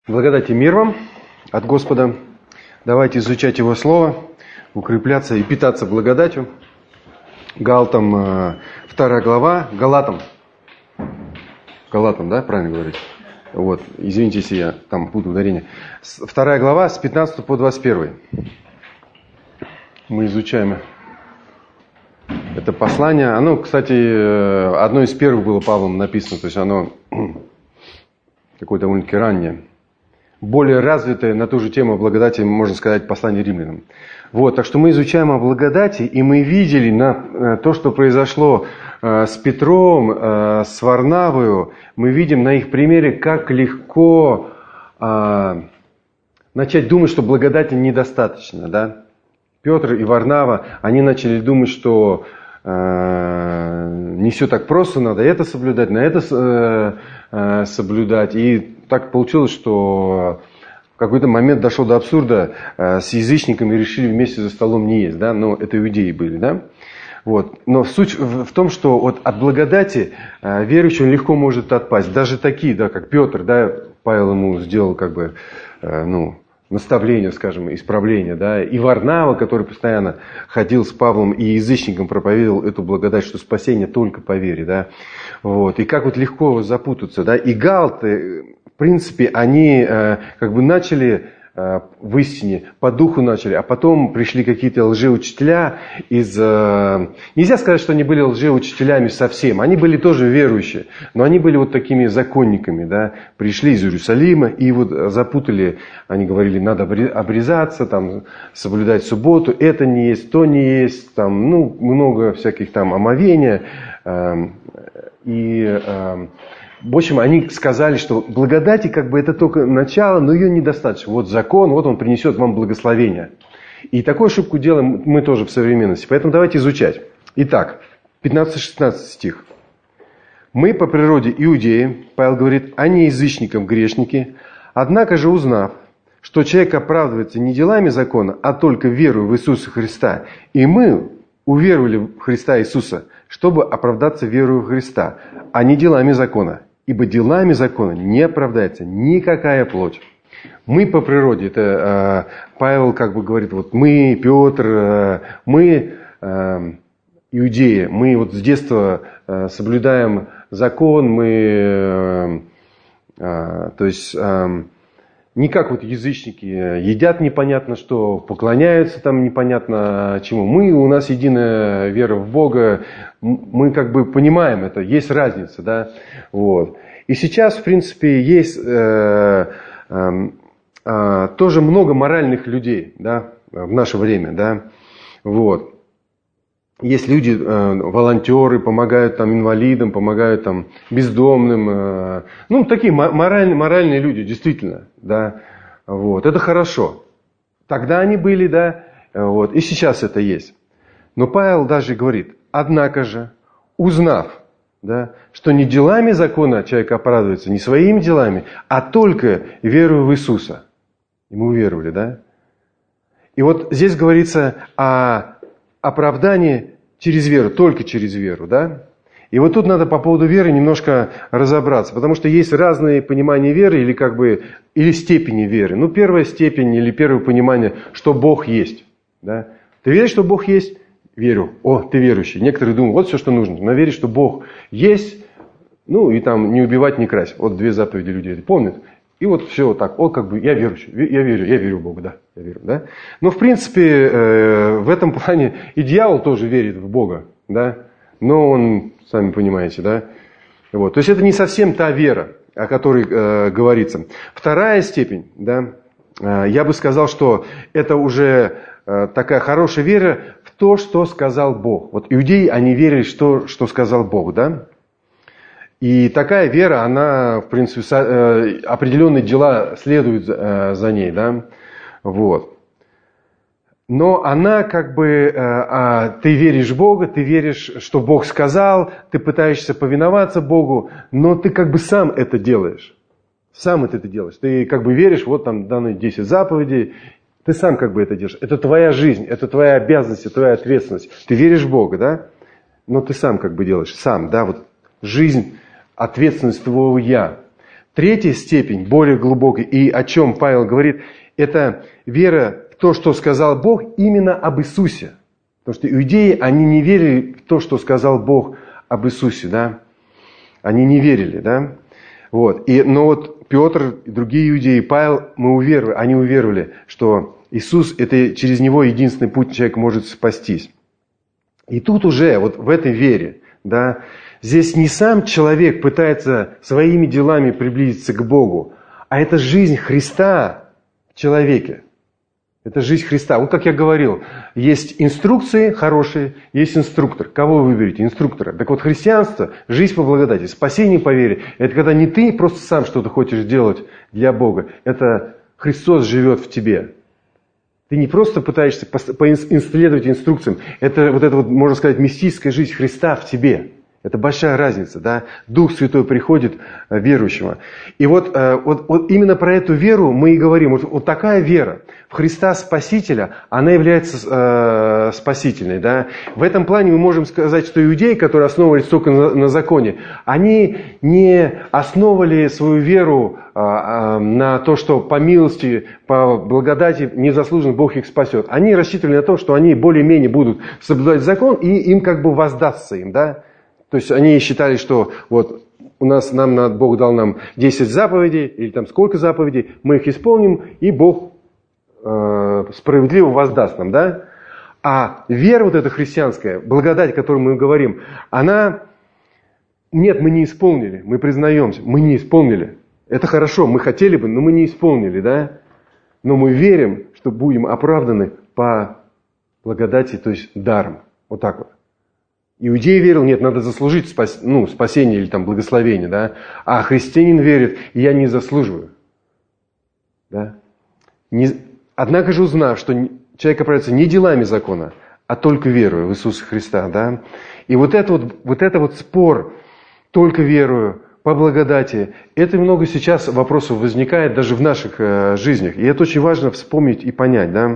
Благодать и мир вам от Господа. Давайте изучать Его Слово, укрепляться и питаться благодатью. Галатам 2 глава, Галатам, да, правильно говорить? Вот, извините, если я там путаю ударение. 2 глава с 15 по 21. Мы изучаем это послание. Оно, кстати, одно из первых было Павлом написано, то есть оно такое довольно-таки раннее. Более развитое на ту же тему благодати, можно сказать, послание римлянам. Вот, так что мы изучаем о благодати, и мы видели то, что произошло с Петром, с Варнавою. Мы видим на их примере, как легко начать думать, что благодати недостаточно. Да? Петр и Варнава, они начали думать, что не все так просто, надо это соблюдать, на это соблюдать. И так получилось, что в какой-то момент дошло до абсурда, с язычниками решили вместе за столом не есть, да, но это иудеи были, да. Вот. Но суть в том, что вот от благодати верующий он легко может отпасть. Даже такие, да, как Петр, да, Павел ему сделал как бы, наставление, скажем, исправление, да, и Варнава, который постоянно ходил с Павлом и язычникам проповедовал эту благодать, что спасение только по вере, да, вот, и как вот легко запутаться, да, и галаты, в принципе, они как бы начали в истине, по духу начали, а потом пришли какие-то лжеучителя нельзя сказать, что они были лжеучителями совсем, они были тоже верующие, но они были вот такими законниками, да, пришли из Иерусалима и вот запутали, они говорили, надо обрезаться, там, соблюдать субботу, это не есть, то не есть, там, много всяких там омовения, в общем, они сказали, что благодати как бы это только начало, но ее недостаточно. Вот закон, вот он принесет вам благословение. И такую ошибку делаем мы тоже в современности. Поэтому давайте изучать. Итак, 15-16 стих. «Мы по природе иудеи», Павел говорит, «а не язычникам грешники, однако же узнав, что человек оправдывается не делами закона, а только верою в Иисуса Христа, и мы уверовали в Христа Иисуса, чтобы оправдаться верою в Христа, а не делами закона. Ибо делами закона не оправдается никакая плоть». Мы по природе, это Павел как бы говорит, вот мы, Петр, мы иудеи, мы вот с детства соблюдаем закон, мы, то есть, не как вот язычники едят непонятно что, поклоняются там непонятно чему. У нас единая вера в Бога, мы как бы понимаем это, есть разница, да, вот. И сейчас, в принципе, есть тоже много моральных людей, да, в наше время, да, вот. Есть люди, волонтеры, помогают там инвалидам, помогают там бездомным. Такие моральные люди, действительно. Да, вот, это хорошо. Тогда они были, да, вот, и сейчас это есть. Но Павел даже говорит, однако же, узнав, да, что не делами закона человек оправдывается, не своими делами, а только верою в Иисуса. И мы уверовали, да? И вот здесь говорится о оправдание через веру, только через веру, да? И вот тут надо по поводу веры немножко разобраться, потому что есть разные понимания веры или степени веры. Первая степень или первое понимание, что Бог есть, да? Ты веришь, что Бог есть? Верю. Ты верующий. Некоторые думают, вот все, что нужно. Но верить, что Бог есть, и там не убивать, не красть. Вот 2 заповеди люди это помнят. И вот все вот так, я верующий, я верю в Бога, да, я верю, да. Но в принципе, в этом плане и дьявол тоже верит в Бога, да. Но он, сами понимаете, да. Вот. То есть это не совсем та вера, о которой говорится. Вторая степень, да, я бы сказал, что это уже такая хорошая вера в то, что сказал Бог. Вот иудеи, они верили в то, что сказал Бог, да. И такая вера, она, в принципе, определенные дела следуют за ней, да, вот. Но она как бы, ты веришь в Бога, ты веришь, что Бог сказал, ты пытаешься повиноваться Богу, но ты как бы сам это делаешь. Сам это делаешь. Ты как бы веришь, вот там даны 10 заповедей, ты сам как бы это делаешь. Это твоя жизнь, это твоя обязанность, твоя ответственность. Ты веришь в Бога, да, но ты сам как бы делаешь, сам, да, вот жизнь, ответственность твоего «я». Третья степень, более глубокая, и о чем Павел говорит, это вера в то, что сказал Бог именно об Иисусе. Потому что иудеи, они не верили в то, что сказал Бог об Иисусе, да? Они не верили, да? Вот. Но вот Петр и другие иудеи, Павел, они уверовали, что Иисус, это через Него единственный путь человек может спастись. И тут уже, вот в этой вере, да, здесь не сам человек пытается своими делами приблизиться к Богу, а это жизнь Христа в человеке. Это жизнь Христа. Вот как я говорил, есть инструкции хорошие, есть инструктор. Кого вы выберете? Инструктора. Так вот, христианство, жизнь по благодати, спасение по вере, это когда не ты просто сам что-то хочешь делать для Бога, это Христос живет в тебе. Ты не просто пытаешься следовать инструкциям, это вот, можно сказать, мистическая жизнь Христа в тебе. Это большая разница, да? Дух Святой приходит верующего. И вот именно про эту веру мы и говорим. Вот такая вера в Христа Спасителя, она является спасительной, да? В этом плане мы можем сказать, что иудеи, которые основывались только на законе, они не основывали свою веру на то, что по милости, по благодати незаслуженно Бог их спасет. Они рассчитывали на то, что они более-менее будут соблюдать закон, и им как бы воздастся им, да? То есть они считали, что вот Бог дал нам 10 заповедей, или там сколько заповедей, мы их исполним, и Бог справедливо воздаст нам, да? А вера вот эта христианская, благодать, о которой мы говорим, она... Нет, мы не исполнили, мы признаемся, мы не исполнили. Это хорошо, мы хотели бы, но мы не исполнили, да? Но мы верим, что будем оправданы по благодати, то есть даром. Вот так вот. Иудей верил, нет, надо заслужить спасение или там благословение, да? А христианин верит, я не заслуживаю. Да? Однако же узнав, что человек оправдывается не делами закона, а только верою в Иисуса Христа, да? И вот это спор, только верою, по благодати, это много сейчас вопросов возникает даже в наших жизнях. И это очень важно вспомнить и понять, да?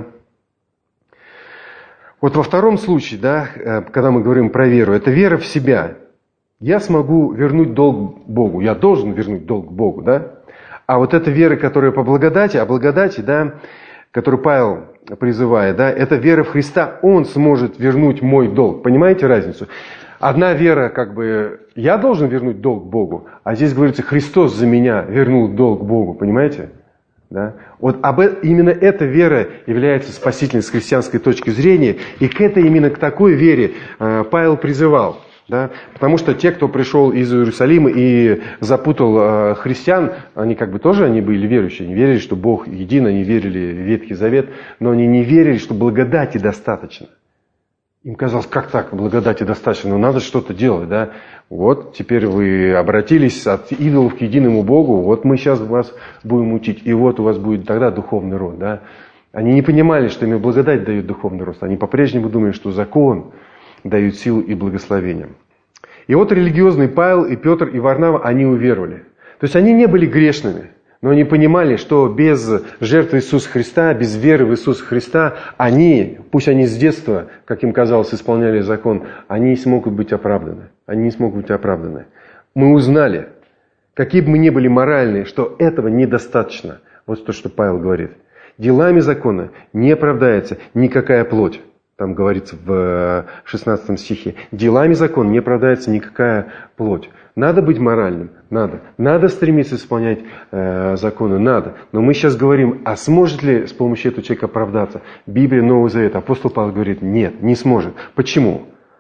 Вот во втором случае, да, когда мы говорим про веру, это вера в себя. Я смогу вернуть долг Богу, я должен вернуть долг Богу, да? А вот эта вера, которая по благодати, да, которую Павел призывает, да, это вера в Христа, Он сможет вернуть мой долг. Понимаете разницу? Одна вера, как бы, я должен вернуть долг Богу, а здесь говорится, Христос за меня вернул долг Богу, понимаете? Да? Вот именно эта вера является спасительной с христианской точки зрения, и именно к такой вере Павел призывал. Да? Потому что те, кто пришел из Иерусалима и запутал христиан, они они были верующие, они верили, что Бог един, они верили в Ветхий Завет, но они не верили, что благодати достаточно. Им казалось, как так, благодати достаточно, но надо что-то делать, да? Вот, теперь вы обратились от идолов к единому Богу, вот мы сейчас вас будем учить, и вот у вас будет тогда духовный рост, да? Они не понимали, что им благодать дает духовный рост, они по-прежнему думали, что закон дает силу и благословение. И вот религиозный Павел и Петр и Варнава, они уверовали. То есть они не были грешными, но они понимали, что без жертвы Иисуса Христа, без веры в Иисуса Христа, пусть они с детства, как им казалось, исполняли закон, они не смогут быть оправданы. Они не смогут быть оправданы. Мы узнали, какие бы мы ни были моральные, что этого недостаточно. Вот то, что Павел говорит. Делами закона не оправдается никакая плоть. Там говорится в 16 стихе. Делами закона не оправдается никакая плоть. Надо быть моральным, надо. Надо стремиться исполнять законы, надо. Но мы сейчас говорим, а сможет ли с помощью этого человека оправдаться? Библия, Новый Завет. Апостол Павел говорит, нет, не сможет. Почему?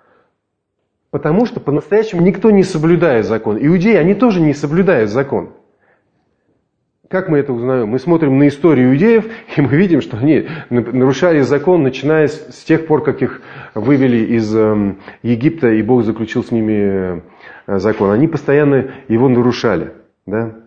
Потому что по-настоящему никто не соблюдает закон. Иудеи, они тоже не соблюдают закон. Как мы это узнаем? Мы смотрим на историю иудеев, и мы видим, что они нарушали закон, начиная с тех пор, как их вывели из Египта, и Бог заключил с ними закон. Они постоянно его нарушали. Да?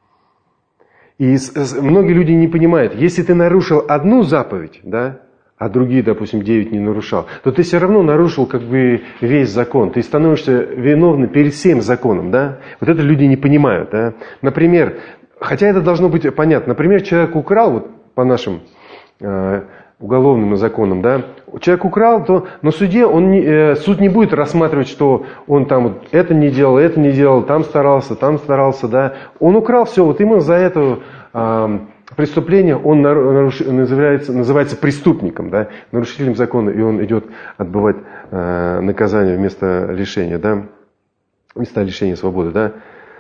И многие люди не понимают, если ты нарушил одну заповедь, да, а другие, допустим, 9 не нарушал, то ты все равно нарушил весь закон. Ты становишься виновным перед всем законом. Да? Вот это люди не понимают. Да? Например, хотя это должно быть понятно. Например, человек украл, вот по нашим уголовным законом, да. Человек украл, то на суде суд не будет рассматривать, что он там вот это не делал, там старался, да. Он украл все, вот именно за это преступление он называется преступником, да, нарушителем закона, и он идет отбывать наказание вместо лишения, да, вместо лишения свободы, да.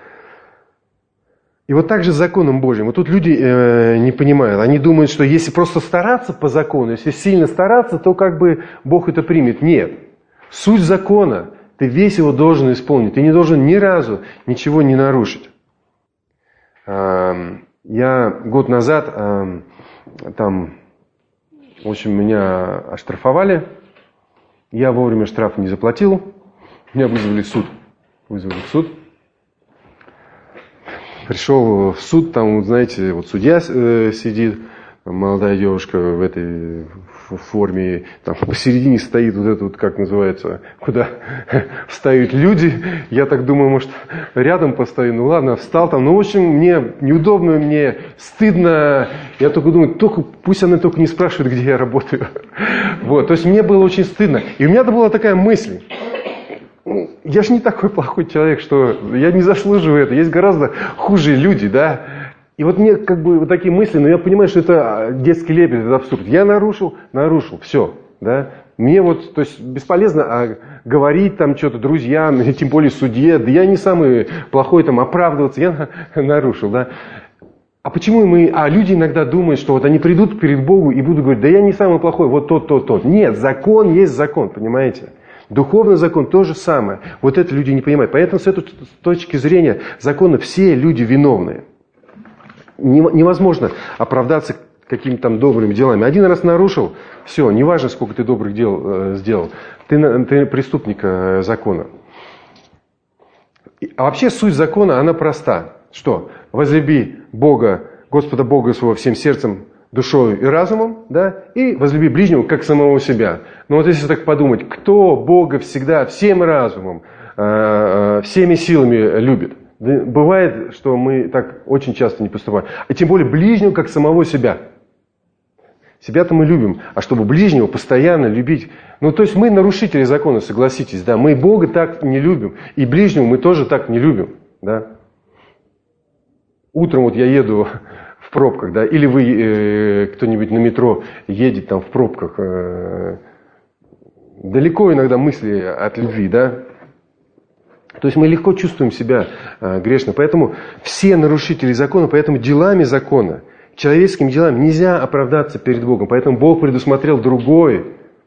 И вот так же с законом Божьим. Вот тут люди не понимают. Они думают, что если просто стараться по закону, если сильно стараться, то как бы Бог это примет. Нет. Суть закона, ты весь его должен исполнить. Ты не должен ни разу ничего не нарушить. Я год назад, там, в общем, меня оштрафовали. Я вовремя штраф не заплатил. Меня вызвали в суд. Пришел в суд, там, знаете, вот судья сидит, молодая девушка в этой форме, там посередине стоит вот это вот, как называется, куда встают люди. Я так думаю, может, рядом постою. Ну ладно, встал там. Ну, в общем, мне неудобно, мне стыдно. Я только думаю, пусть она только не спрашивает, где я работаю. Вот, то есть мне было очень стыдно. И у меня была такая мысль. Я же не такой плохой человек, что я не заслуживаю это. Есть гораздо хуже люди, да. И вот мне как бы вот такие мысли, но я понимаю, что это детский лепет, это абсурд. Я нарушил, все, да. Мне вот, то есть бесполезно говорить там что-то друзьям, тем более судье, да я не самый плохой там оправдываться, я нарушил, да. А почему люди иногда думают, что вот они придут перед Богом и будут говорить, да я не самый плохой, вот тот. Нет, закон есть закон, понимаете? Духовный закон то же самое. Вот это люди не понимают. Поэтому с этой точки зрения закона все люди виновные. Невозможно оправдаться какими-то там добрыми делами. Один раз нарушил, все, неважно, сколько ты добрых дел сделал. Ты преступник закона. А вообще суть закона, она проста. Что? Возлюби Бога, Господа Бога своего всем сердцем, душою и разумом, да, и возлюби ближнего, как самого себя. Но вот если так подумать, кто Бога всегда всем разумом, всеми силами любит? Бывает, что мы так очень часто не поступаем. А тем более ближнего, как самого себя. Себя-то мы любим, а чтобы ближнего постоянно любить. Ну, то есть мы нарушители закона, согласитесь, да. Мы Бога так не любим, и ближнего мы тоже так не любим, да. Утром вот я еду в пробках, да, или вы, кто-нибудь на метро едет там в пробках, далеко иногда мысли от любви, да. То есть мы легко чувствуем себя грешно. Поэтому все нарушители закона, поэтому делами закона, человеческими делами нельзя оправдаться перед Богом. Поэтому Бог предусмотрел другой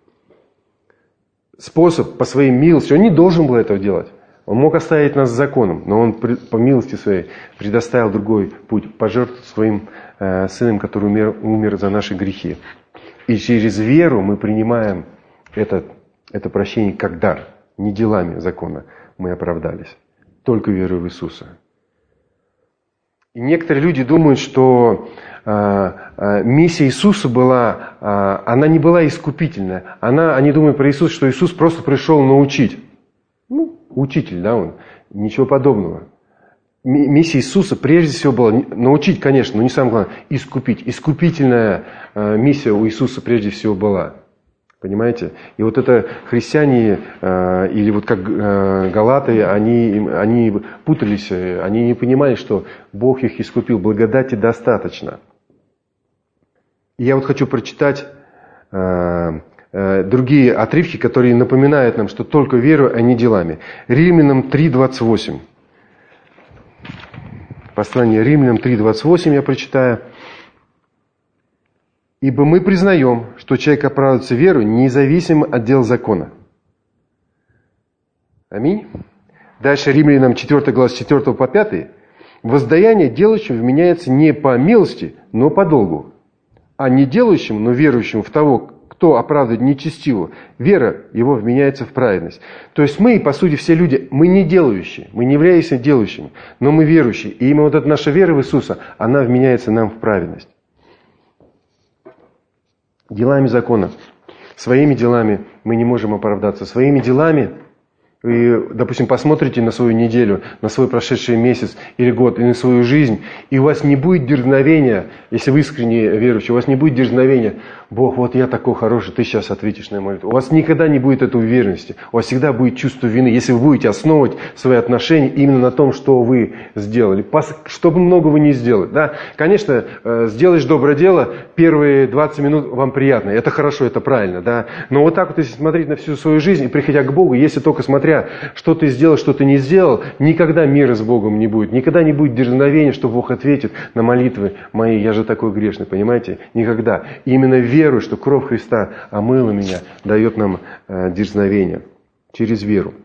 способ по своей милости. Он не должен был этого делать. Он мог оставить нас законом, но Он по милости своей предоставил другой путь, пожертвовав своим Сыном, который умер за наши грехи. И через веру мы принимаем это прощение как дар, не делами закона мы оправдались, только верой в Иисуса. И некоторые люди думают, что миссия Иисуса была, она не была искупительная. Они думают про Иисуса, что Иисус просто пришел научить. Ну, учитель, да, он. Ничего подобного. Миссия Иисуса прежде всего была научить, конечно, но не самое главное, искупить. Искупительная миссия у Иисуса прежде всего была. Понимаете? И вот это христиане, или вот как галаты, они путались, они не понимали, что Бог их искупил, благодати достаточно. И я вот хочу прочитать другие отрывки, которые напоминают нам, что только верой, а не делами. Римлянам 3:28. Послание Римлянам 3:28 я прочитаю. «Ибо мы признаем, что человек оправдывается верой, независимо от дел закона». Аминь. Дальше Римлянам 4 глава с 4 по 5. «Воздаяние делающим вменяется не по милости, но по долгу. А не делающим, но верующим в того, кто оправдывает нечестиво, вера его вменяется в праведность». То есть мы, по сути, все люди, мы не делающие, мы не являемся делающими, но мы верующие. И именно вот эта наша вера в Иисуса, она вменяется нам в праведность. Делами закона. Своими делами мы не можем оправдаться. Своими делами И, допустим, посмотрите на свою неделю, на свой прошедший месяц или год, и на свою жизнь, и у вас не будет дерзновения, если вы искренне верующий, у вас не будет дерзновения: Бог, вот я такой хороший, ты сейчас ответишь на молитву. У вас никогда не будет этой уверенности, у вас всегда будет чувство вины, если вы будете основывать свои отношения именно на том, что вы сделали, чтобы много вы не сделали. Да? Конечно, сделаешь доброе дело, первые 20 минут вам приятно, это хорошо, это правильно, да? Но вот так вот, если смотреть на всю свою жизнь и приходя к Богу, если только смотря, что ты сделал, что ты не сделал, никогда мира с Богом не будет. Никогда не будет дерзновения, что Бог ответит на молитвы мои. Я же такой грешный, понимаете? Никогда. И именно верую, что кровь Христа омыла меня, дает нам дерзновение через веру.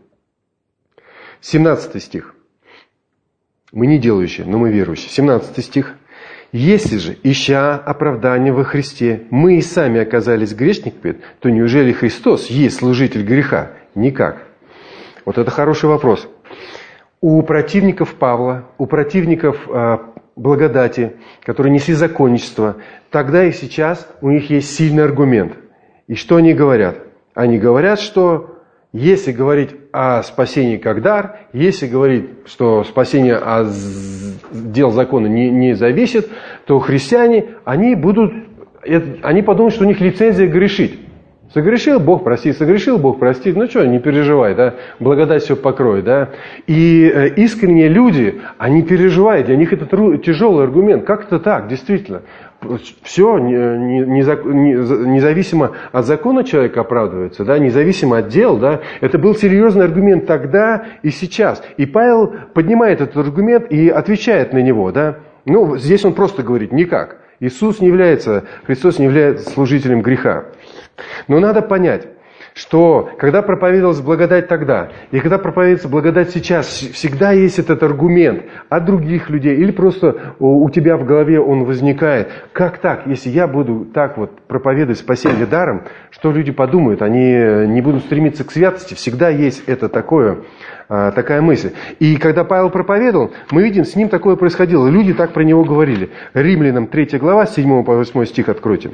17 стих. Мы не делающие, но мы верующие. 17 стих. «Если же, ища оправдания во Христе, мы и сами оказались грешниками, то неужели Христос есть служитель греха? Никак». Вот это хороший вопрос. У противников Павла, у противников благодати, которые несли законничество, тогда и сейчас у них есть сильный аргумент. И что они говорят? Они говорят, что если говорить о спасении как дар, если говорить, что спасение от дел закона не зависит, то христиане, они подумают, что у них лицензия грешить. Согрешил, Бог простит, согрешил, Бог простит. Ну что, не переживай, да, благодать все покроет, да. И искренние люди, они переживают, для них это тяжелый аргумент. Как это так, действительно? Все, независимо от закона человек оправдывается, да, независимо от дел, да. Это был серьезный аргумент тогда и сейчас. И Павел поднимает этот аргумент и отвечает на него, да. Ну, здесь он просто говорит: никак. Христос не является служителем греха. Но надо понять, что когда проповедовалась благодать тогда, и когда проповедуется благодать сейчас, всегда есть этот аргумент от других людей, или просто у тебя в голове он возникает. Как так, если я буду так вот проповедовать спасение даром, что люди подумают, они не будут стремиться к святости? Всегда есть это такая мысль. И когда Павел проповедовал, мы видим, с ним такое происходило. Люди так про него говорили. Римлянам 3 глава, с 7 по 8 стих откройте.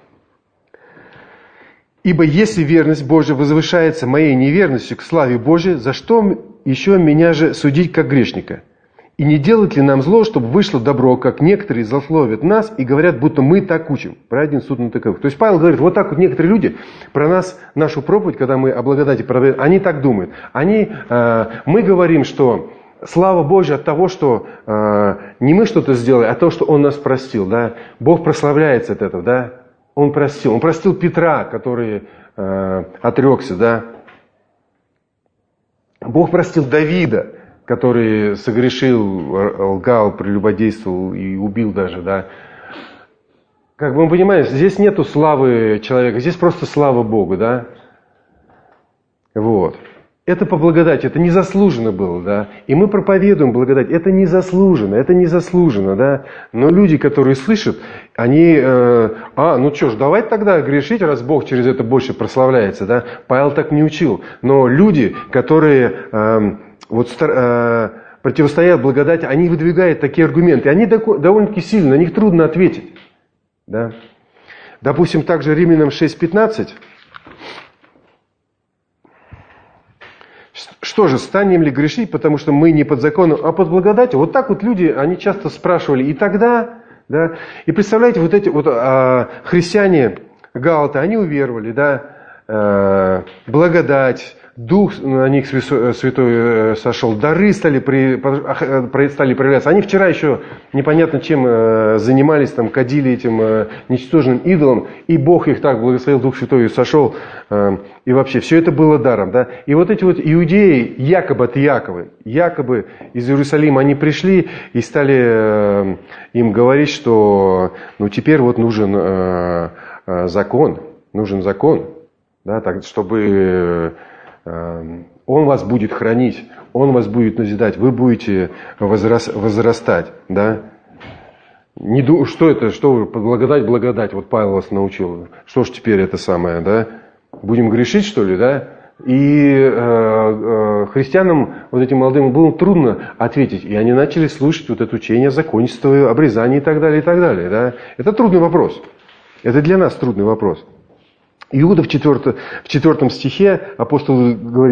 «Ибо если верность Божия возвышается моей неверностью к славе Божией, за что еще меня же судить как грешника? И не делать ли нам зло, чтобы вышло добро, как некоторые злословят нас и говорят, будто мы так учим? Праведен суд на таковых». То есть Павел говорит, вот так вот некоторые люди про нас, нашу проповедь, когда мы о благодати проповедуем, они так думают. Мы говорим, что слава Божья от того, что не мы что-то сделали, а то, что Он нас простил. Да? Бог прославляется от этого, да? Он простил Петра, который отрекся, да. Бог простил Давида, который согрешил, лгал, прелюбодействовал и убил даже, да. Как бы мы понимаем, здесь нету славы человека, здесь просто слава Богу, да. Вот. Это по благодати, это незаслуженно было, да. И мы проповедуем благодать, это незаслуженно, да. Но люди, которые слышат, они, ну что ж, давайте тогда грешить, раз Бог через это больше прославляется, да. Павел так не учил. Но люди, которые противостоят благодати, они выдвигают такие аргументы. Они довольно-таки сильные, на них трудно ответить, да. Допустим, также Римлянам 6:15. Что же, станем ли грешить, потому что мы не под законом, а под благодатью? Вот так вот люди, они часто спрашивали и тогда, да. И представляете, вот эти вот христиане галаты, они уверовали, да, благодать, Дух на них Святой сошел, дары стали проявляться. Они вчера еще непонятно чем занимались, там, кадили этим ничтожным идолом, и Бог их так благословил, Дух Святой сошел, и вообще все это было даром. Да? И вот эти вот иудеи, якобы от Иакова, якобы из Иерусалима, они пришли и стали им говорить, что теперь вот нужен закон, да, так, чтобы... Он вас будет хранить, Он вас будет назидать, вы будете возрастать, да? Что это, что вы, благодать, вот Павел вас научил, что ж теперь это самое, да? Будем грешить, что ли, да? И христианам, вот этим молодым, было трудно ответить, и они начали слушать вот это учение законничества, обрезания и так далее, да? Это трудный вопрос, это для нас трудный вопрос. Иуда в 4 стихе апостол говорит,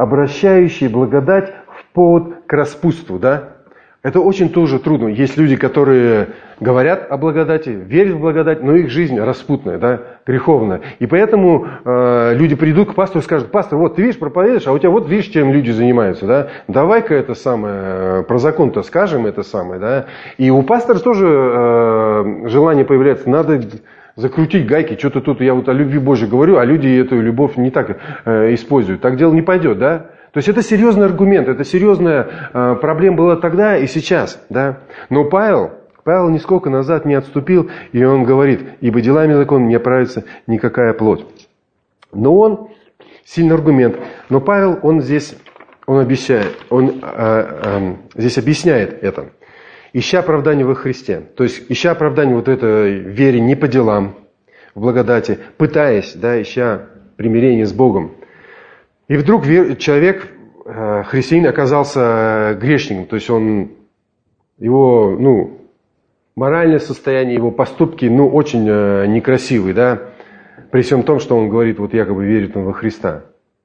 обращающий благодать в повод к распутству, да? Это очень тоже трудно. Есть люди, которые говорят о благодати, верят в благодать, но их жизнь распутная, да, греховная. И поэтому люди придут к пастору и скажут: пастор, вот ты видишь, проповедуешь, а у тебя вот видишь, чем люди занимаются, да? Давай-ка это самое, про закон-то скажем это самое, да? И у пастора тоже желание появляется, надо закрутить гайки, что-то тут я вот о любви Божьей говорю, а люди эту любовь не так используют. Так дело не пойдет, да? То есть это серьезный аргумент, это серьезная проблема была тогда и сейчас, да? Но Павел нисколько назад не отступил, и он говорит: ибо делами закона не оправится никакая плоть. Но он, сильный аргумент, но Павел, он здесь обещает, здесь объясняет это. Ища оправдание во Христе, то есть ища оправдание вот этой вере не по делам, в благодати, пытаясь, да, ища примирение с Богом. И вдруг человек, христианин, оказался грешником, то есть его моральное состояние, его поступки очень некрасивые, да, при всем том, что он говорит, вот якобы верит он во Христа.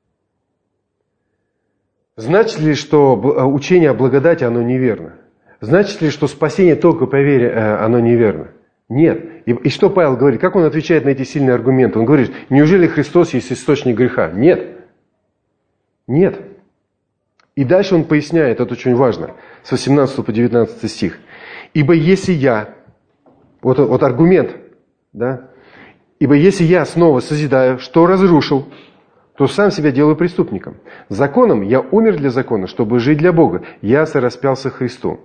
Значит ли, что учение о благодати, оно неверно? Значит ли, что спасение только по вере, оно неверно? Нет. И что Павел говорит? Как он отвечает на эти сильные аргументы? Он говорит: неужели Христос есть источник греха? Нет. Нет. И дальше он поясняет, это очень важно, с 18 по 19 стих. Ибо если я, вот аргумент, да, ибо если я снова созидаю, что разрушил, то сам себя делаю преступником. Законом я умер для закона, чтобы жить для Бога. Я сораспялся Христу.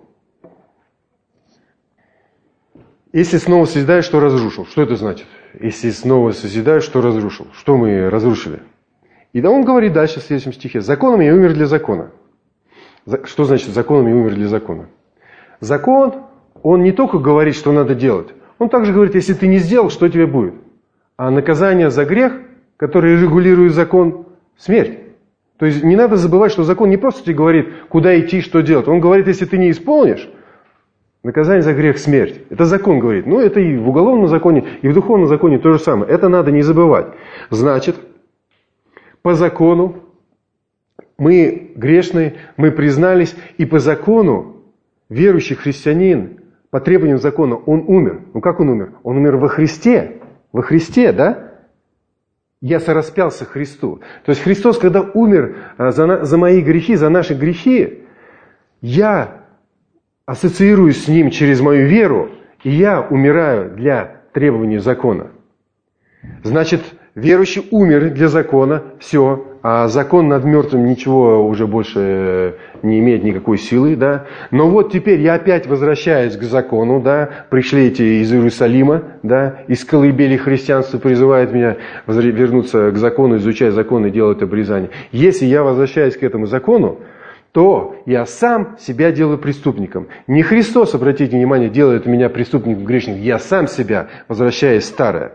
Если снова созидаю, что разрушил? Что это значит? Если снова созидаю, что разрушил? Что мы разрушили? И да, он говорит дальше в следующем стихе: законом я умер для закона. Что значит законом я умер для закона? Закон, он не только говорит, что надо делать. Он также говорит, если ты не сделал, что тебе будет? А наказание за грех, который регулирует закон, смерть. То есть не надо забывать, что закон не просто тебе говорит, куда идти, что делать. Он говорит, если ты не исполнишь, наказание за грех – смерть. Это закон говорит. Ну, это и в уголовном законе, и в духовном законе то же самое. Это надо не забывать. Значит, по закону мы грешные, мы признались, и по закону верующий христианин, по требованиям закона, он умер. Ну, как он умер? Он умер во Христе. Во Христе, да? Я сораспялся Христу. То есть Христос, когда умер за мои грехи, за наши грехи, я ассоциируюсь с Ним через мою веру, и я умираю для требований закона. Значит, верующий умер для закона, все, а закон над мертвым ничего уже больше не имеет никакой силы, да. Но вот теперь я опять возвращаюсь к закону, да, пришли эти из Иерусалима, да, из колыбели христианства призывает меня вернуться к закону, изучать закон и делать обрезание. Если я возвращаюсь к этому закону, то я сам себя делаю преступником. Не Христос, обратите внимание, делает меня преступником, грешником, я сам себя, возвращаясь в старое.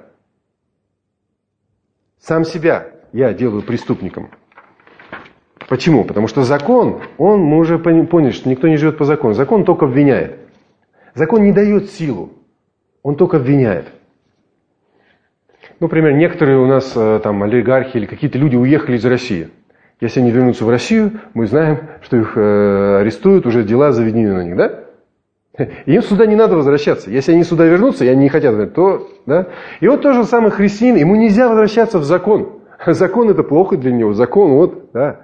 Сам себя я делаю преступником. Почему? Потому что закон, мы уже поняли, что никто не живет по закону. Закон только обвиняет. Закон не дает силу, он только обвиняет. Например, некоторые у нас там олигархи или какие-то люди уехали из России. Если они вернутся в Россию, мы знаем, что их арестуют, уже дела заведены на них, да? И им сюда не надо возвращаться. Если они сюда вернутся, и они не хотят, то, да? И вот то же самое христианин, ему нельзя возвращаться в закон. Закон это плохо для него, закон вот, да.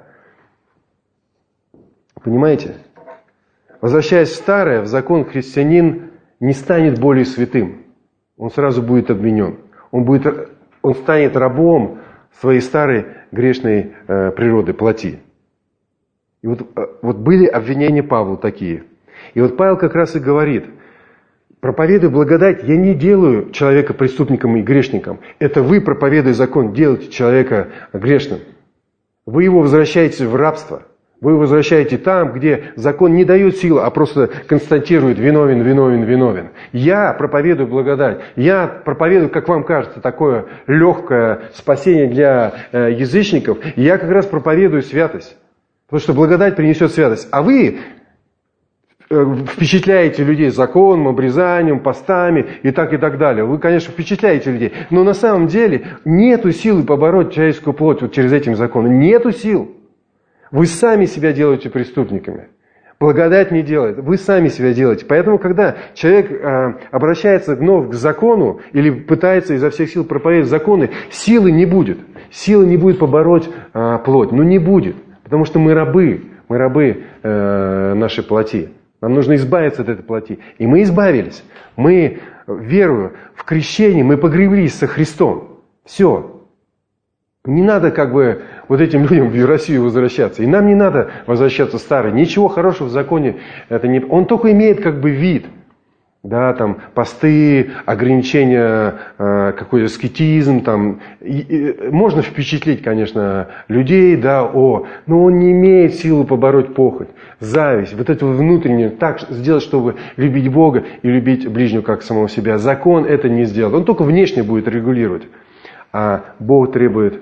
Понимаете? Возвращаясь в старое, в закон, христианин не станет более святым. Он сразу будет обвинен. Он станет рабом своей старой грешной природы, плоти. И вот были обвинения Павлу такие. И вот Павел как раз и говорит, проповедуя благодать, я не делаю человека преступником и грешником. Это вы, проповедуя закон, делаете человека грешным. Вы его возвращаете в рабство. Вы его возвращаете там, где закон не дает силы, а просто констатирует виновен, виновен, виновен. Я проповедую благодать. Я проповедую, как вам кажется, такое легкое спасение для язычников. И я как раз проповедую святость. Потому что благодать принесет святость. А вы впечатляете людей законом, обрезанием, постами и так далее. Вы, конечно, впечатляете людей. Но на самом деле нету силы побороть человеческую плоть вот через этим законом. Нету сил. Вы сами себя делаете преступниками. Благодать не делает. Вы сами себя делаете. Поэтому, когда человек обращается вновь к закону или пытается изо всех сил проповедовать законы, силы не будет. Силы не будет побороть плоть. Ну не будет. Потому что мы рабы нашей плоти. Нам нужно избавиться от этой плоти. И мы избавились. Мы, веруя в крещение, мы погреблись со Христом. Все. Не надо вот этим людям в Россию возвращаться. И нам не надо возвращаться старый. Ничего хорошего в законе это не... Он только имеет вид. Да, там посты, ограничения, какой-то аскетизм. Можно впечатлить, конечно, людей, да, но он не имеет силы побороть похоть, зависть, вот это внутреннее, так сделать, чтобы любить Бога и любить ближнего как самого себя. Закон это не сделает. Он только внешне будет регулировать. А Бог требует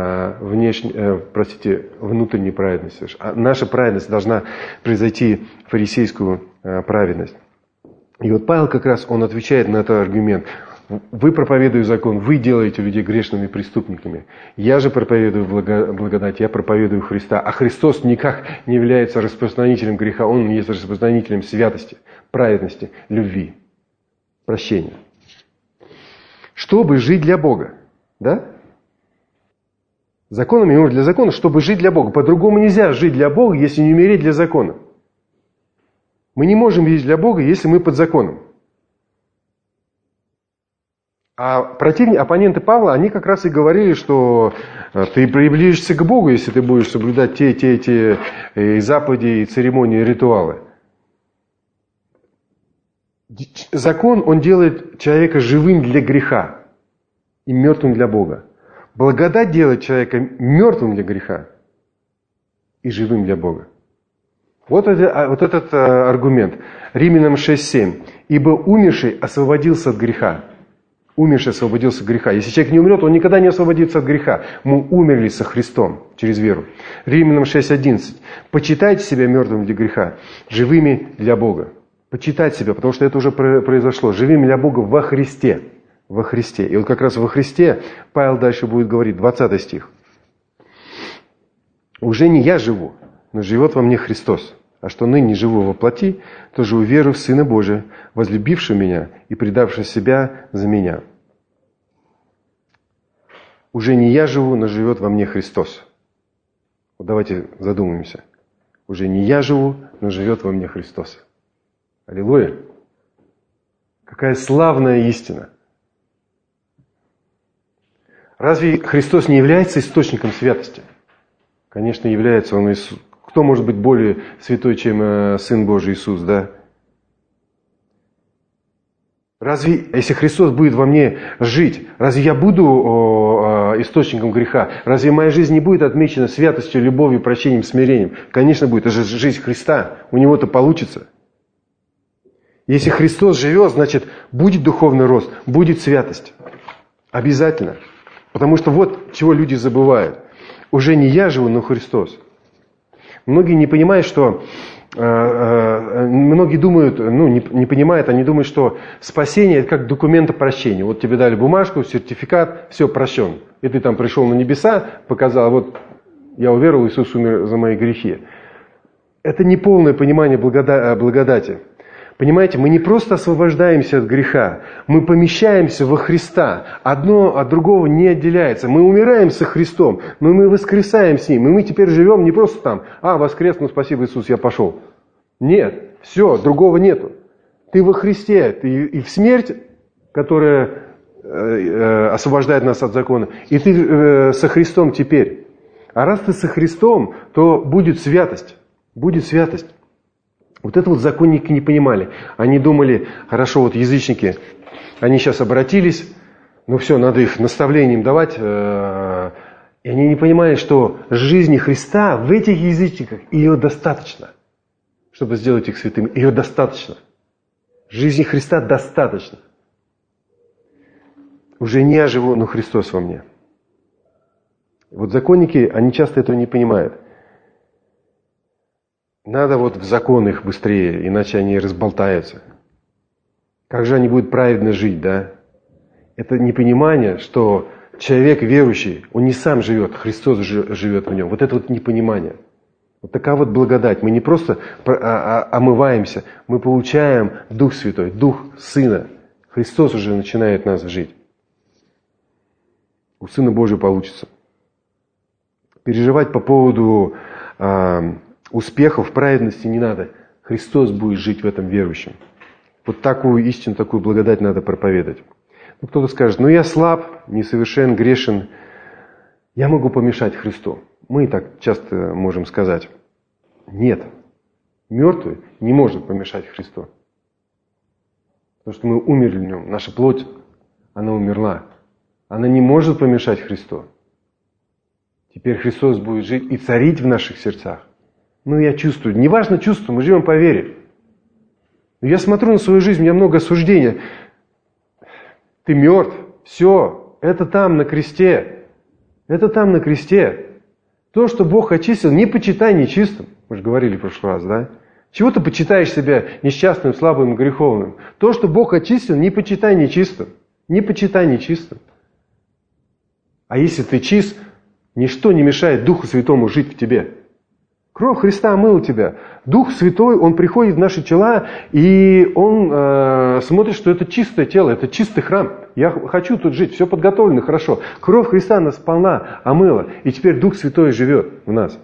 внутренней праведности. А наша праведность должна превзойти фарисейскую праведность. И вот Павел как раз он отвечает на этот аргумент. Вы проповедуете закон, вы делаете людей грешными преступниками. Я же проповедую благодать, я проповедую Христа. А Христос никак не является распространителем греха, Он есть распространителем святости, праведности, любви, прощения. Чтобы жить для Бога. Да? Законом и для закона, чтобы жить для Бога. По-другому нельзя жить для Бога, если не умереть для закона. Мы не можем жить для Бога, если мы под законом. А оппоненты Павла, они как раз и говорили, что ты приближишься к Богу, если ты будешь соблюдать те заповеди, и церемонии, и ритуалы. Закон, он делает человека живым для греха и мертвым для Бога. Благодать делает человека мертвым для греха и живым для Бога. Вот этот аргумент. Римлянам 6:7. Ибо умерший освободился от греха. Умерший освободился от греха. Если человек не умрет, он никогда не освободится от греха. Мы умерли со Христом через веру. Римлянам 6:11. Почитайте себя мертвым для греха, живыми для Бога. Почитать себя, потому что это уже произошло. Живыми для Бога во Христе. Во Христе. И вот как раз во Христе Павел дальше будет говорить, 20 стих. «Уже не я живу, но живет во мне Христос. А что ныне живу во плоти, то живу веру в Сына Божия, возлюбившего меня и предавшего себя за меня». Уже не я живу, но живет во мне Христос. Вот давайте задумаемся. Уже не я живу, но живет во мне Христос. Аллилуйя! Какая славная истина! Разве Христос не является источником святости? Конечно, является. Он Кто может быть более святой, чем Сын Божий Иисус, да? Разве, если Христос будет во мне жить, разве я буду источником греха? Разве моя жизнь не будет отмечена святостью, любовью, прощением, смирением? Конечно, будет. Это же жизнь Христа. У Него-то получится. Если Христос живет, значит, будет духовный рост, будет святость. Обязательно. Потому что вот чего люди забывают. Уже не я живу, но Христос. Многие не понимают, что... Многие думают, не понимают, они думают, что спасение – это как документ о прощении. Вот тебе дали бумажку, сертификат, все, прощен. И ты там пришел на небеса, показал, вот я уверовал, Иисус умер за мои грехи. Это не полное понимание благодати. Понимаете, мы не просто освобождаемся от греха, мы помещаемся во Христа. Одно от другого не отделяется. Мы умираем со Христом, но мы воскресаем с Ним. И мы теперь живем не просто там, воскрес, спасибо, Иисус, я пошел. Нет, все, другого нету. Ты во Христе, ты и в смерть, которая освобождает нас от закона, и ты со Христом теперь. А раз ты со Христом, то будет святость. Будет святость. Вот это вот законники не понимали. Они думали, хорошо, вот язычники, они сейчас обратились, все, надо их наставлением давать. И они не понимали, что жизни Христа в этих язычниках, ее достаточно, чтобы сделать их святыми. Ее достаточно. Жизни Христа достаточно. Уже не я живу, но Христос во мне. Вот законники, они часто этого не понимают. Надо вот в закон их быстрее, иначе они разболтаются. Как же они будут праведно жить, да? Это непонимание, что человек верующий, он не сам живет, Христос живет в нем. Вот это вот непонимание. Вот такая вот благодать. Мы не просто омываемся, мы получаем Дух Святой, Дух Сына. Христос уже начинает нас жить. У Сына Божьего получится. Переживать по поводу успехов, праведности не надо. Христос будет жить в этом верующем. Вот такую истину, такую благодать надо проповедовать. Ну, кто-то скажет, я слаб, несовершен, грешен. Я могу помешать Христу. Мы так часто можем сказать. Нет. Мертвый не может помешать Христу. Потому что мы умерли в нем. Наша плоть, она умерла. Она не может помешать Христу. Теперь Христос будет жить и царить в наших сердцах. Я чувствую. Неважно чувство, мы живем по вере. Я смотрю на свою жизнь, у меня много осуждения. Ты мертв. Все. Это там, на кресте. Это там, на кресте. То, что Бог очистил, не почитай нечистым. Мы же говорили в прошлый раз, да? Чего ты почитаешь себя несчастным, слабым, греховным? То, что Бог очистил, не почитай нечистым. Не почитай нечистым. А если ты чист, ничто не мешает Духу Святому жить в тебе. Кровь Христа омыла тебя. Дух Святой, Он приходит в наши тела, и Он смотрит, что это чистое тело, это чистый храм. Я хочу тут жить, все подготовлено хорошо. Кровь Христа нас сполна омыла, и теперь Дух Святой живет в нас.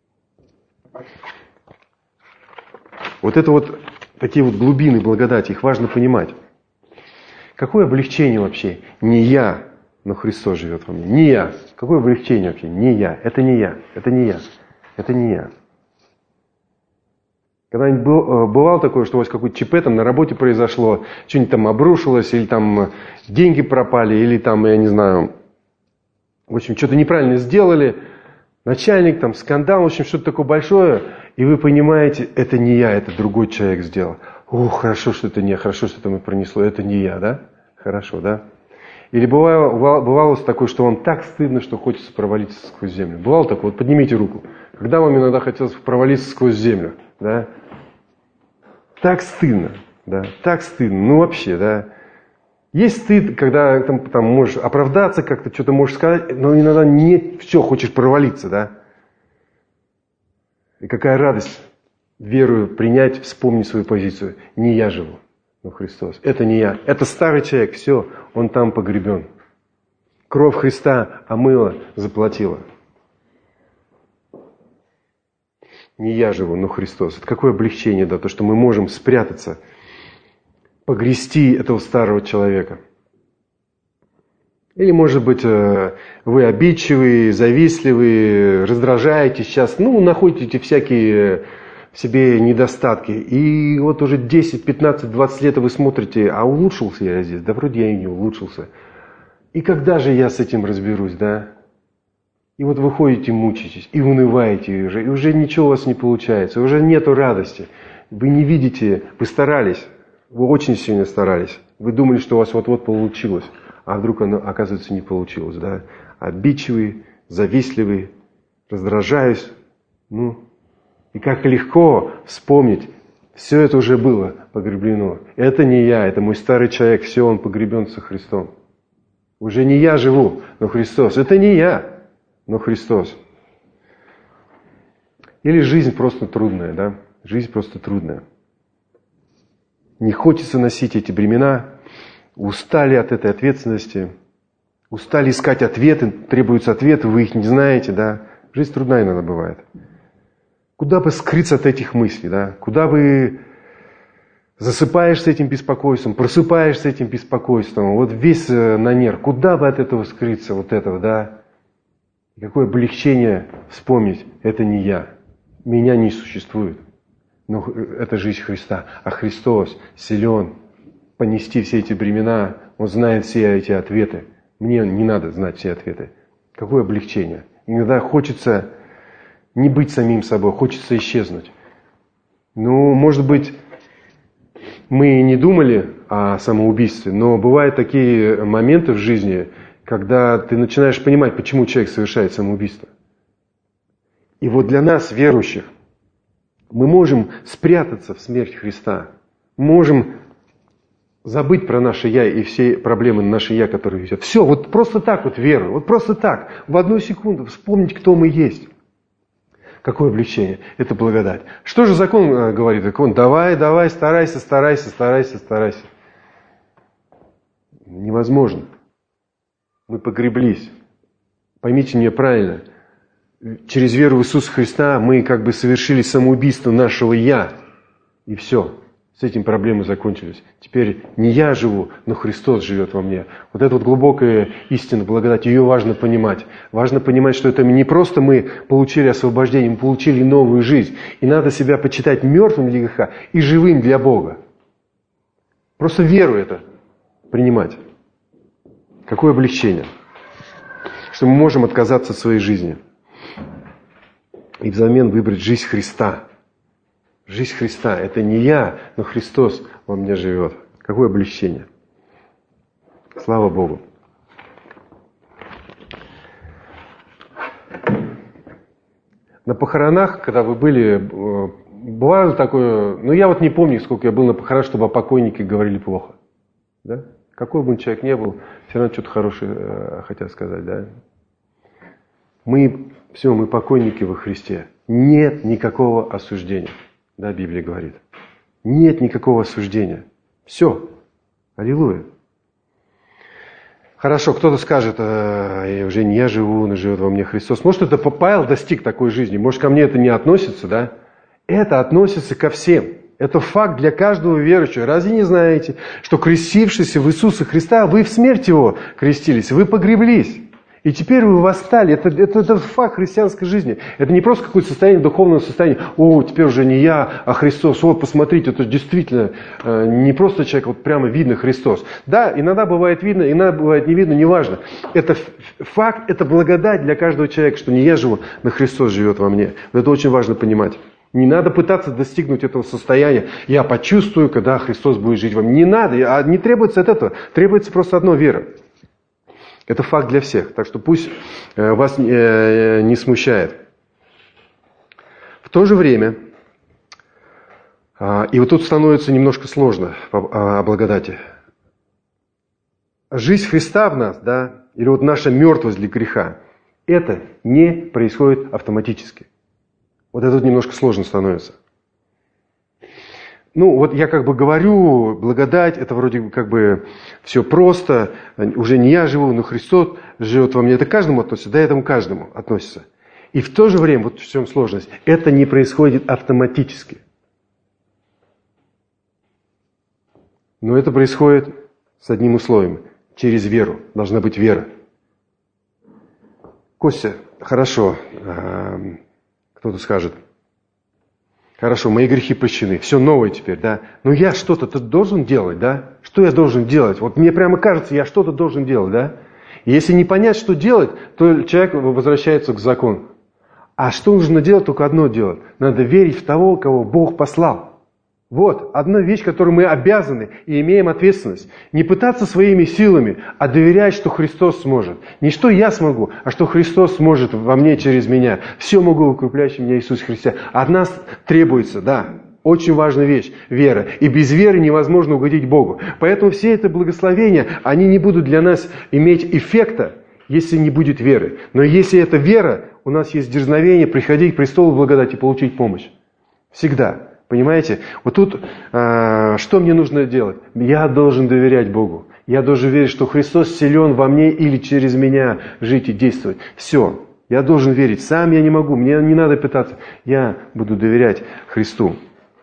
Вот это вот такие вот глубины благодати, их важно понимать. Какое облегчение вообще? Не я, но Христос живет во мне. Не я. Какое облегчение вообще? Не я. Это не я. Это не я. Это не я. Когда-нибудь бывало такое, что у вас какое-то ЧП там на работе произошло, что-нибудь там обрушилось, или там деньги пропали, или там, я не знаю, в общем, что-то неправильно сделали, начальник, там, скандал, в общем, что-то такое большое, и вы понимаете, это не я, это другой человек сделал. Хорошо, что это не я, хорошо, что это мы пронесло, это не я, да? Хорошо, да? Или бывало такое, что вам так стыдно, что хочется провалиться сквозь землю. Бывало такое? Вот поднимите руку. Когда вам иногда хотелось провалиться сквозь землю, да? Так стыдно, да? Так стыдно, вообще, да? Есть стыд, когда там можешь оправдаться как-то, что-то можешь сказать, но иногда нет, все, хочешь провалиться, да? И какая радость верую принять, вспомнить свою позицию. Не я живу, но Христос. Это не я. Это старый человек, все, он там погребен. Кровь Христа омыла, заплатила. Не я живу, но Христос. Это какое облегчение, да, то, что мы можем спрятаться, погрести этого старого человека. Или, может быть, вы обидчивые, завистливые, раздражаетесь сейчас, находите всякие в себе недостатки. И вот уже 10, 15, 20 лет вы смотрите, а улучшился я здесь? Да вроде я и не улучшился. И когда же я с этим разберусь, да? И вот вы ходите, мучаетесь, и унываете и уже ничего у вас не получается, уже нету радости. Вы не видите, вы старались, вы очень сильно старались. Вы думали, что у вас вот-вот получилось, а вдруг оно, оказывается, не получилось, да? Обидчивый, завистливый, раздражаюсь. И как легко вспомнить, все это уже было погребено. Это не я, это мой старый человек, все, он погребен со Христом. Уже не я живу, но Христос. Это не я, но Христос. Или жизнь просто трудная, да? Жизнь просто трудная. Не хочется носить эти бремена, устали от этой ответственности, устали искать ответы, требуются ответы, вы их не знаете, да? Жизнь трудная иногда бывает. Куда бы скрыться от этих мыслей, да? Куда бы засыпаешь с этим беспокойством, просыпаешься с этим беспокойством, вот весь на нерв, куда бы от этого скрыться, вот этого, да? И какое облегчение вспомнить, это не я, меня не существует, но это жизнь Христа, а Христос силен понести все эти бремена, Он знает все эти ответы, мне не надо знать все ответы. Какое облегчение. Иногда хочется не быть самим собой, хочется исчезнуть. Может быть, мы не думали о самоубийстве, но бывают такие моменты в жизни, когда ты начинаешь понимать, почему человек совершает самоубийство. И вот для нас, верующих, мы можем спрятаться в смерть Христа. Можем забыть про наше «я» и все проблемы наше «я», которые ведет. Все, вот просто так вот веру, вот просто так, в одну секунду вспомнить, кто мы есть. Какое облегчение? Это благодать. Что же закон говорит? Закон: давай, старайся. Невозможно. Мы погреблись. Поймите меня правильно. Через веру в Иисуса Христа мы как бы совершили самоубийство нашего «я». И все. С этим проблемы закончились. Теперь не я живу, но Христос живет во мне. Вот эта вот глубокая истина, благодать, ее важно понимать. Важно понимать, что это не просто мы получили освобождение, мы получили новую жизнь. И надо себя почитать мертвым для греха и живым для Бога. Просто веру это принимать. Какое облегчение, что мы можем отказаться от своей жизни и взамен выбрать жизнь Христа. Жизнь Христа – это не я, но Христос во мне живет. Какое облегчение. Слава Богу. На похоронах, когда вы были, бывало такое, я вот не помню, сколько я был на похоронах, чтобы о покойнике говорили плохо. Да? Какой бы он человек ни был, все равно что-то хорошее хотят сказать. Да? Мы покойники во Христе. Нет никакого осуждения. Да, Библия говорит. Нет никакого осуждения. Все. Аллилуйя. Хорошо, кто-то скажет: уже не я живу, но живет во мне Христос. Может, это Павел достиг такой жизни. Может, ко мне это не относится, да? Это относится ко всем. Это факт для каждого верующего. Разве не знаете, что крестившись в Иисуса Христа, вы в смерть Его крестились, вы погреблись? И теперь вы восстали. Это факт христианской жизни. Это не просто какое-то состояние, духовного состояния. Теперь уже не я, а Христос. Посмотрите, это действительно не просто человек, вот прямо видно Христос. Да, иногда бывает видно, иногда бывает не видно, неважно. Это факт, это благодать для каждого человека, что не я живу, но Христос живет во мне. Это очень важно понимать. Не надо пытаться достигнуть этого состояния. Я почувствую, когда Христос будет жить во мне. Не надо, не требуется от этого. Требуется просто одно — вера. Это факт для всех, так что пусть вас не смущает. В то же время, и вот тут становится немножко сложно о благодати. Жизнь Христа в нас, да, или вот наша мертвость для греха, это не происходит автоматически. Вот это вот немножко сложно становится. Вот я как бы говорю, благодать, это вроде как бы все просто, уже не я живу, но Христос живет во мне. Это к каждому относится, да, этому каждому относится. И в то же время, вот в чем сложность, это не происходит автоматически. Но это происходит с одним условием, через веру, должна быть вера. Костя, хорошо, кто-то скажет: хорошо, мои грехи прощены, все новое теперь, да? Но я что-то должен делать, да? Что я должен делать? Вот мне прямо кажется, я что-то должен делать, да? И если не понять, что делать, то человек возвращается к закону. А что нужно делать? Только одно делать. Надо верить в того, кого Бог послал. Вот, одна вещь, которую мы обязаны и имеем ответственность. Не пытаться своими силами, а доверять, что Христос сможет. Не что я смогу, а что Христос сможет во мне через меня. Все могу в укрепляющем меня Иисусе Христе. От нас требуется, да, очень важная вещь – вера. И без веры невозможно угодить Богу. Поэтому все эти благословения, они не будут для нас иметь эффекта, если не будет веры. Но если это вера, у нас есть дерзновение приходить к престолу благодати и получить помощь. Всегда. Понимаете? Вот тут что мне нужно делать? Я должен доверять Богу. Я должен верить, что Христос силен во мне или через меня жить и действовать. Все. Я должен верить. Сам я не могу. Мне не надо пытаться. Я буду доверять Христу.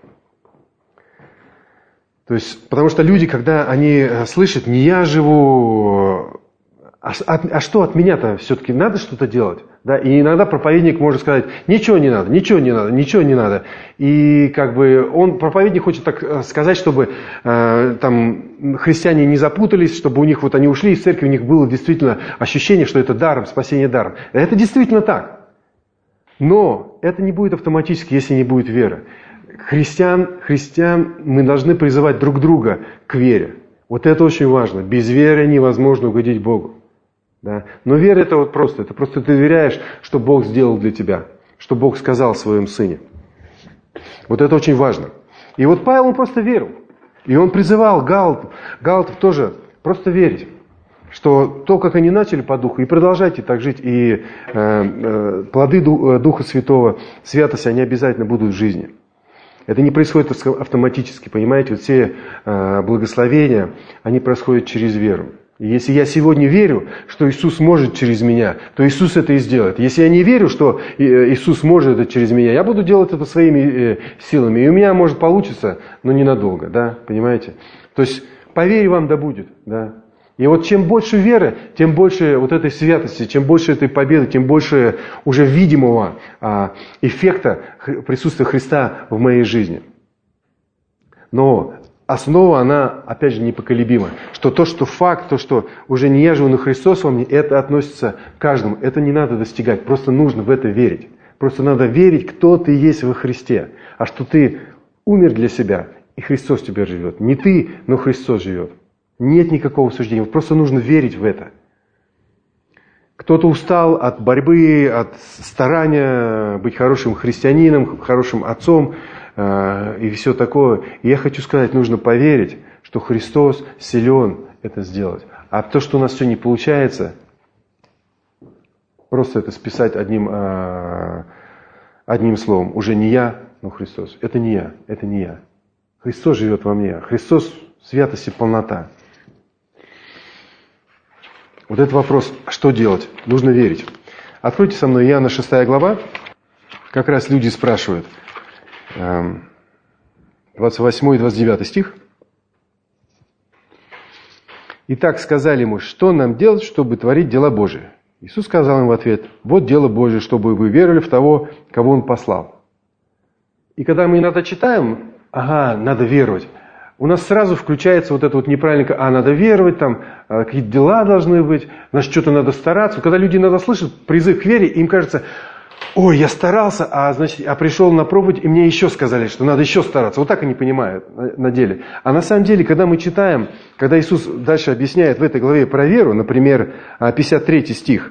То есть, потому что люди, когда они слышат: не я живу, а что от меня-то все-таки надо что-то делать? Да, и иногда проповедник может сказать: ничего не надо, ничего не надо, ничего не надо. И как бы проповедник хочет так сказать, чтобы там христиане не запутались, чтобы у них вот они ушли из церкви, у них было действительно ощущение, что это даром, спасение даром. Это действительно так. Но это не будет автоматически, если не будет веры. Христиан мы должны призывать друг друга к вере. Вот это очень важно. Без веры невозможно угодить Богу. Да? Но вера это вот просто. Это просто ты доверяешь, что Бог сделал для тебя. Что Бог сказал о своем Сыне. Вот это очень важно. И вот Павел, он просто верил. И он призывал галатов тоже просто верить. что то, как они начали по духу, и продолжайте так жить, и плоды Духа Святого, святости, они обязательно будут в жизни. Это не происходит автоматически, понимаете? Вот все благословения, они происходят через веру. И если я сегодня верю, что Иисус может через меня, то Иисус это и сделает. Если я не верю, что Иисус может это через меня, я буду делать это своими силами. И у меня может получиться, но ненадолго, да, понимаете? То есть, по вере вам да будет, да. И вот чем больше веры, тем больше вот этой святости, чем больше этой победы, тем больше уже видимого эффекта присутствия Христа в моей жизни. Но основа, она, опять же, непоколебима. Что то, что факт, то, что уже не я живу, но Христос во мне, это относится к каждому. Это не надо достигать, просто нужно в это верить. Просто надо верить, кто ты есть во Христе. А что ты умер для себя, и Христос в тебе живет. Не ты, но Христос живет. Нет никакого суждения. Вот просто нужно верить в это. Кто-то устал от борьбы, от старания быть хорошим христианином, хорошим отцом и все такое. И я хочу сказать, нужно поверить, что Христос силен это сделать. А то, что у нас все не получается, просто это списать одним словом. Уже не я, но Христос. Это не я, это не я. Христос живет во мне. Христос святость и полнота. Вот этот вопрос, что делать? Нужно верить. Откройте со мной Иоанна 6 глава. Как раз люди спрашивают. 28 и 29 стих. «Итак, сказали ему, что нам делать, чтобы творить дела Божии? Иисус сказал им в ответ, вот дело Божие, чтобы вы веровали в того, кого Он послал». И когда мы иногда читаем, надо веровать, у нас сразу включается вот это вот неправильно, надо веровать, там какие-то дела должны быть, значит, что-то надо стараться. Когда люди иногда слышат призыв к вере, им кажется, ой, я старался, а пришел на проповедь, и мне еще сказали, что надо еще стараться. Вот так они понимают на деле. А на самом деле, когда мы читаем, когда Иисус дальше объясняет в этой главе про веру, например, 53 стих,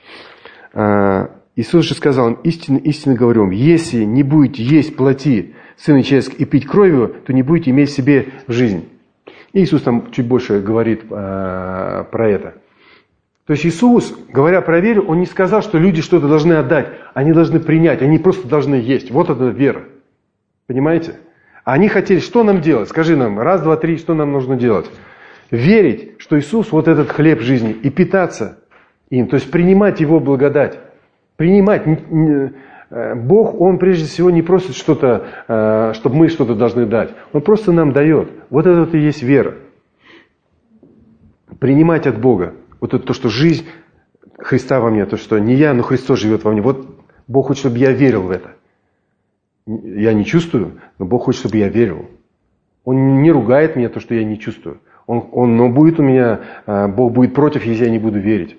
Иисус же сказал им, истинно, истинно говорю вам, если не будете есть плоти Сына Человеческого и пить кровью, то не будете иметь в себе жизнь. И Иисус там чуть больше говорит про это. То есть Иисус, говоря про веру, Он не сказал, что люди что-то должны отдать. Они должны принять, они просто должны есть. Вот это вера. Понимаете? А они хотели, что нам делать? Скажи нам, 1, 2, 3, что нам нужно делать? Верить, что Иисус вот этот хлеб жизни и питаться им. То есть принимать Его благодать. Принимать. Бог, Он прежде всего не просит что-то, чтобы мы что-то должны дать. Он просто нам дает. Вот это вот и есть вера. Принимать от Бога. Вот это то, что жизнь Христа во мне, то, что не я, но Христос живет во мне. Вот Бог хочет, чтобы я верил в это. Я не чувствую, но Бог хочет, чтобы я верил. Он не ругает меня, то, что я не чувствую. Но будет у меня, Бог будет против, если я не буду верить.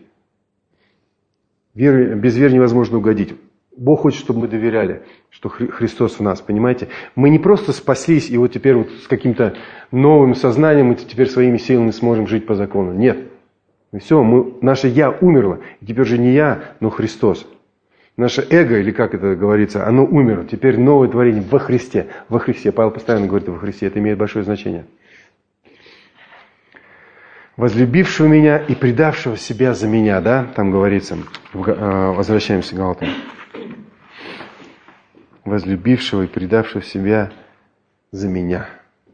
Без веры невозможно угодить. Бог хочет, чтобы мы доверяли, что Христос в нас, понимаете? Мы не просто спаслись, и вот теперь вот с каким-то новым сознанием мы теперь своими силами сможем жить по закону. Нет. И все, наше «я» умерло, и теперь же не я, но Христос. Наше эго, или как это говорится, оно умерло. Теперь новое творение во Христе. Во Христе. Павел постоянно говорит во Христе, это имеет большое значение. Возлюбившего меня и предавшего себя за меня, да, там говорится. Возвращаемся к Галатам. Возлюбившего и предавшего себя за меня.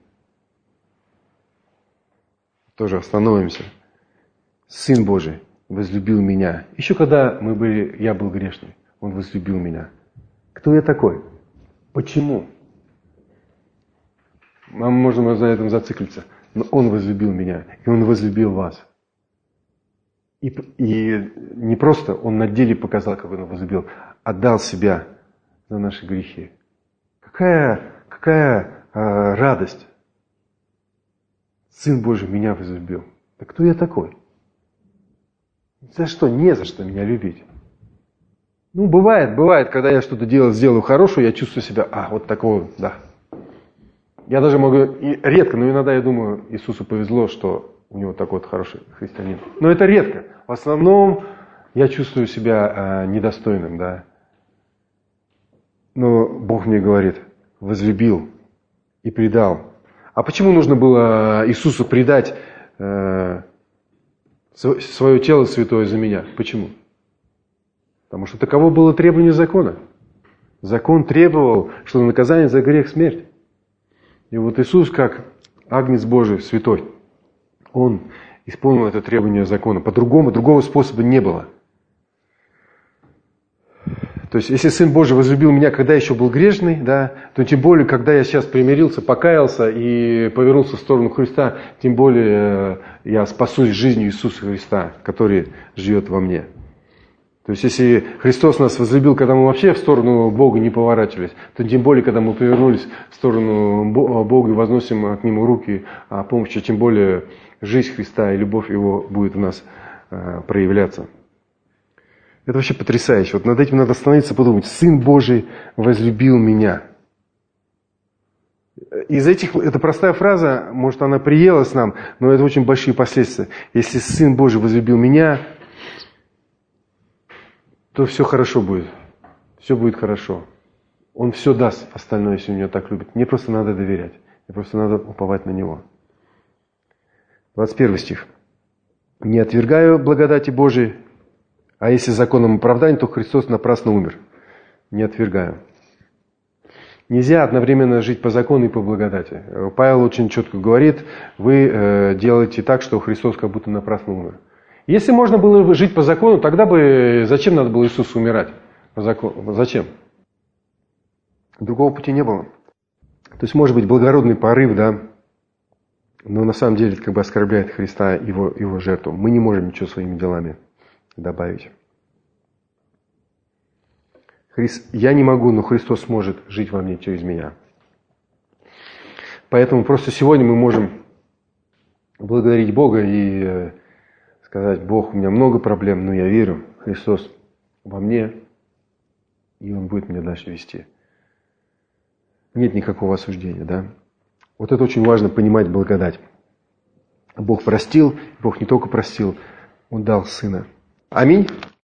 Тоже остановимся. Сын Божий возлюбил меня. Еще когда я был грешный, Он возлюбил меня. Кто я такой? Почему? Мы можем на этом зациклиться. Но Он возлюбил меня, и Он возлюбил вас. И не просто Он на деле показал, как Он возлюбил, отдал себя за наши грехи. Какая радость! Сын Божий меня возлюбил. Да кто я такой? За что? Не за что меня любить. Бывает, когда я что-то сделаю хорошее, я чувствую себя, вот такого, да. Я даже могу, редко, но иногда я думаю, Иисусу повезло, что у него такой вот хороший христианин. Но это редко. В основном я чувствую себя недостойным, да. Но Бог мне говорит, возлюбил и предал. А почему нужно было Иисусу предать свое тело святое за меня. Почему? Потому что таково было требование закона. Закон требовал, что наказание за грех — смерть. И вот Иисус, как Агнец Божий, святой, Он исполнил это требование закона. По-другому, другого способа не было. То есть, если Сын Божий возлюбил меня, когда я еще был грешный, да, то тем более, когда я сейчас примирился, покаялся и повернулся в сторону Христа, тем более я спасусь жизнью Иисуса Христа, который живет во мне. То есть, если Христос нас возлюбил, когда мы вообще в сторону Бога не поворачивались, то тем более, когда мы повернулись в сторону Бога и возносим к Нему руки о помощи, тем более жизнь Христа и любовь Его будет в нас проявляться. Это вообще потрясающе. Вот над этим надо остановиться и подумать. Сын Божий возлюбил меня. Эта простая фраза, может, она приелась нам, но это очень большие последствия. Если Сын Божий возлюбил меня, то все хорошо будет. Все будет хорошо. Он все даст остальное, если он меня так любит. Мне просто надо доверять. Мне просто надо уповать на Него. 21 стих. «Не отвергаю благодати Божией, а если законом оправдания, то Христос напрасно умер». Не отвергаю. Нельзя одновременно жить по закону и по благодати. Павел очень четко говорит, вы делаете так, что Христос как будто напрасно умер. Если можно было бы жить по закону, тогда бы зачем надо было Иисусу умирать? По закону? Зачем? Другого пути не было. То есть, может быть, благородный порыв, да, но на самом деле это как бы оскорбляет Христа, его жертву. Мы не можем ничего своими делами добавить. Я не могу, но Христос может жить во мне через меня. Поэтому просто сегодня мы можем благодарить Бога и сказать: Бог, у меня много проблем, но я верю, Христос во мне, и Он будет меня дальше вести. Нет никакого осуждения, да? Вот это очень важно понимать, благодать. Бог простил, Бог не только простил, Он дал Сына. Аминь.